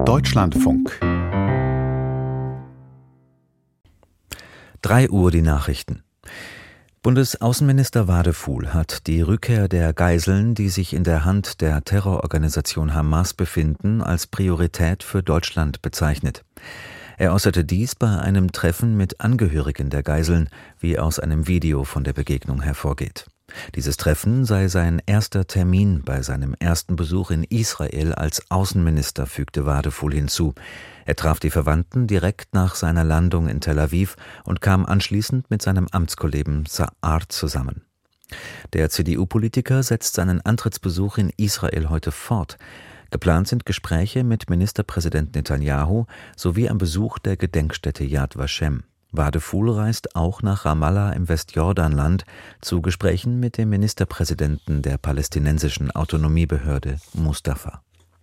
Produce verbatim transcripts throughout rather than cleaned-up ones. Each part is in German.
Deutschlandfunk. drei Uhr die Nachrichten. Bundesaußenminister Wadefuhl hat die Rückkehr der Geiseln, die sich in der Hand der Terrororganisation Hamas befinden, als Priorität für Deutschland bezeichnet. Er äußerte dies bei einem Treffen mit Angehörigen der Geiseln, wie aus einem Video von der Begegnung hervorgeht. Dieses Treffen sei sein erster Termin bei seinem ersten Besuch in Israel als Außenminister, fügte Wadefuhl hinzu. Er traf die Verwandten direkt nach seiner Landung in Tel Aviv und kam anschließend mit seinem Amtskollegen Saar zusammen. Der C D U-Politiker setzt seinen Antrittsbesuch in Israel heute fort. Geplant sind Gespräche mit Ministerpräsident Netanyahu sowie ein Besuch der Gedenkstätte Yad Vashem. Wadefuhl reist auch nach Ramallah im Westjordanland zu Gesprächen mit dem Ministerpräsidenten der palästinensischen Autonomiebehörde Mustafa.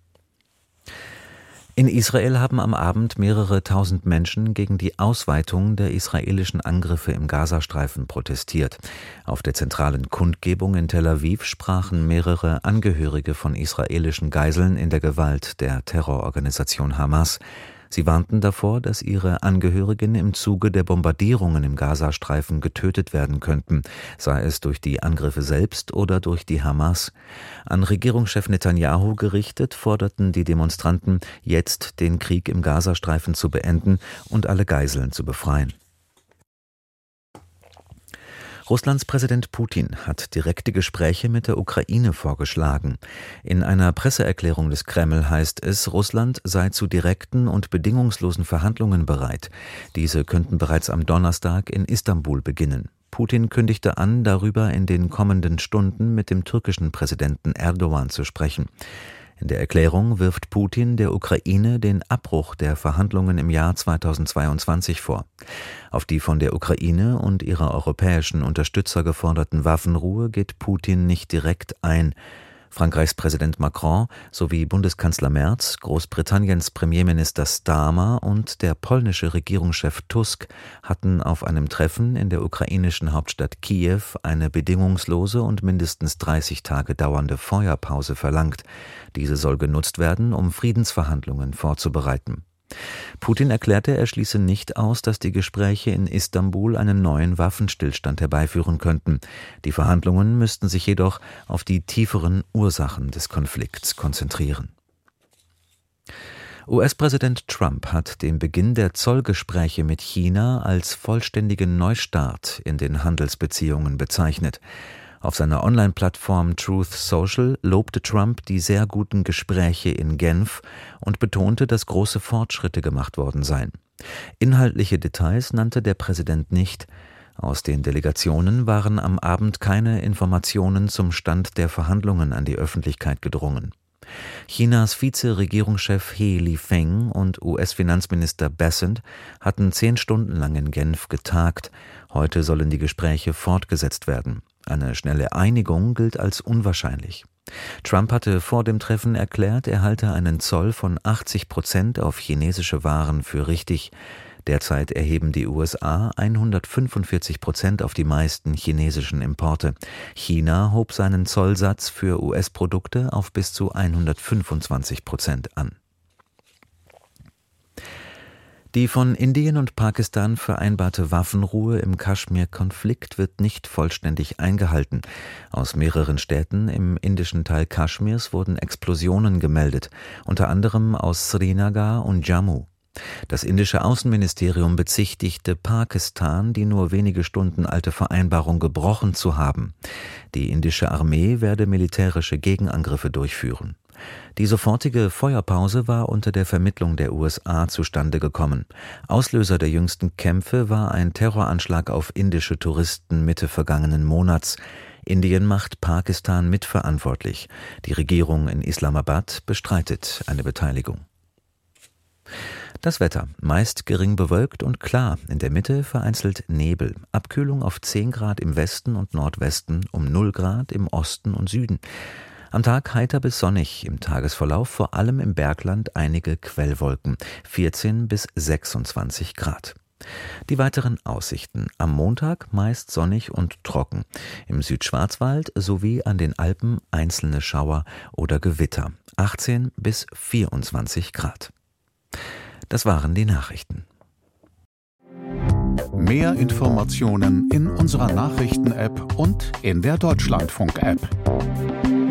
In Israel haben am Abend mehrere tausend Menschen gegen die Ausweitung der israelischen Angriffe im Gazastreifen protestiert. Auf der zentralen Kundgebung in Tel Aviv sprachen mehrere Angehörige von israelischen Geiseln in der Gewalt der Terrororganisation Hamas. Sie warnten davor, dass ihre Angehörigen im Zuge der Bombardierungen im Gazastreifen getötet werden könnten, sei es durch die Angriffe selbst oder durch die Hamas. An Regierungschef Netanyahu gerichtet, forderten die Demonstranten, jetzt den Krieg im Gazastreifen zu beenden und alle Geiseln zu befreien. Russlands Präsident Putin hat direkte Gespräche mit der Ukraine vorgeschlagen. In einer Presseerklärung des Kreml heißt es, Russland sei zu direkten und bedingungslosen Verhandlungen bereit. Diese könnten bereits am Donnerstag in Istanbul beginnen. Putin kündigte an, darüber in den kommenden Stunden mit dem türkischen Präsidenten Erdogan zu sprechen. In der Erklärung wirft Putin der Ukraine den Abbruch der Verhandlungen im Jahr zweitausendzweiundzwanzig vor. Auf die von der Ukraine und ihrer europäischen Unterstützer geforderten Waffenruhe geht Putin nicht direkt ein. Frankreichs Präsident Macron sowie Bundeskanzler Merz, Großbritanniens Premierminister Starmer und der polnische Regierungschef Tusk hatten auf einem Treffen in der ukrainischen Hauptstadt Kiew eine bedingungslose und mindestens dreißig Tage dauernde Feuerpause verlangt. Diese soll genutzt werden, um Friedensverhandlungen vorzubereiten. Putin erklärte, er schließe nicht aus, dass die Gespräche in Istanbul einen neuen Waffenstillstand herbeiführen könnten. Die Verhandlungen müssten sich jedoch auf die tieferen Ursachen des Konflikts konzentrieren. U S-Präsident Trump hat den Beginn der Zollgespräche mit China als vollständigen Neustart in den Handelsbeziehungen bezeichnet. Auf seiner Online-Plattform Truth Social lobte Trump die sehr guten Gespräche in Genf und betonte, dass große Fortschritte gemacht worden seien. Inhaltliche Details nannte der Präsident nicht. Aus den Delegationen waren am Abend keine Informationen zum Stand der Verhandlungen an die Öffentlichkeit gedrungen. Chinas Vize-Regierungschef He Lifeng und U S-Finanzminister Bessent hatten zehn Stunden lang in Genf getagt. Heute sollen die Gespräche fortgesetzt werden. Eine schnelle Einigung gilt als unwahrscheinlich. Trump hatte vor dem Treffen erklärt, er halte einen Zoll von achtzig Prozent auf chinesische Waren für richtig. Derzeit erheben die U S A hundertfünfundvierzig Prozent auf die meisten chinesischen Importe. China hob seinen Zollsatz für U S-Produkte auf bis zu hundertfünfundzwanzig Prozent an. Die von Indien und Pakistan vereinbarte Waffenruhe im Kaschmir-Konflikt wird nicht vollständig eingehalten. Aus mehreren Städten im indischen Teil Kaschmirs wurden Explosionen gemeldet, unter anderem aus Srinagar und Jammu. Das indische Außenministerium bezichtigte Pakistan, die nur wenige Stunden alte Vereinbarung gebrochen zu haben. Die indische Armee werde militärische Gegenangriffe durchführen. Die sofortige Feuerpause war unter der Vermittlung der U S A zustande gekommen. Auslöser der jüngsten Kämpfe war ein Terroranschlag auf indische Touristen Mitte vergangenen Monats. Indien macht Pakistan mitverantwortlich. Die Regierung in Islamabad bestreitet eine Beteiligung. Das Wetter, meist gering bewölkt und klar, in der Mitte vereinzelt Nebel. Abkühlung auf zehn Grad im Westen und Nordwesten, um null Grad im Osten und Süden. Am Tag heiter bis sonnig, im Tagesverlauf vor allem im Bergland einige Quellwolken, vierzehn bis sechsundzwanzig Grad. Die weiteren Aussichten: Am Montag meist sonnig und trocken, im Südschwarzwald sowie an den Alpen einzelne Schauer oder Gewitter, achtzehn bis vierundzwanzig Grad. Das waren die Nachrichten. Mehr Informationen in unserer Nachrichten-App und in der Deutschlandfunk-App.